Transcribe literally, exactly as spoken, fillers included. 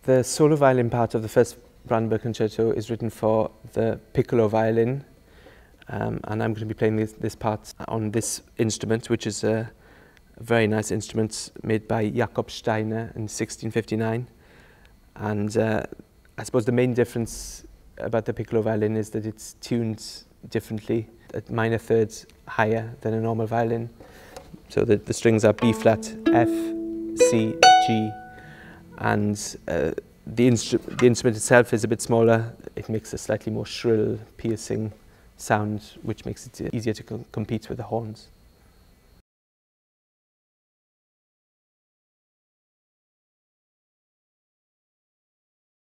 The solo violin part of the first Brandenburg Concerto is written for the piccolo violin, um, and I'm going to be playing this, this part on this instrument, which is a, a very nice instrument made by Jakob Steiner in sixteen fifty-nine. And uh, I suppose the main difference about the piccolo violin is that it's tuned differently, at minor thirds higher than a normal violin. So the, the strings are B flat, F, C, G, and uh, the, instru the instrument itself is a bit smaller. It makes a slightly more shrill, piercing sound, which makes it easier to co compete with the horns.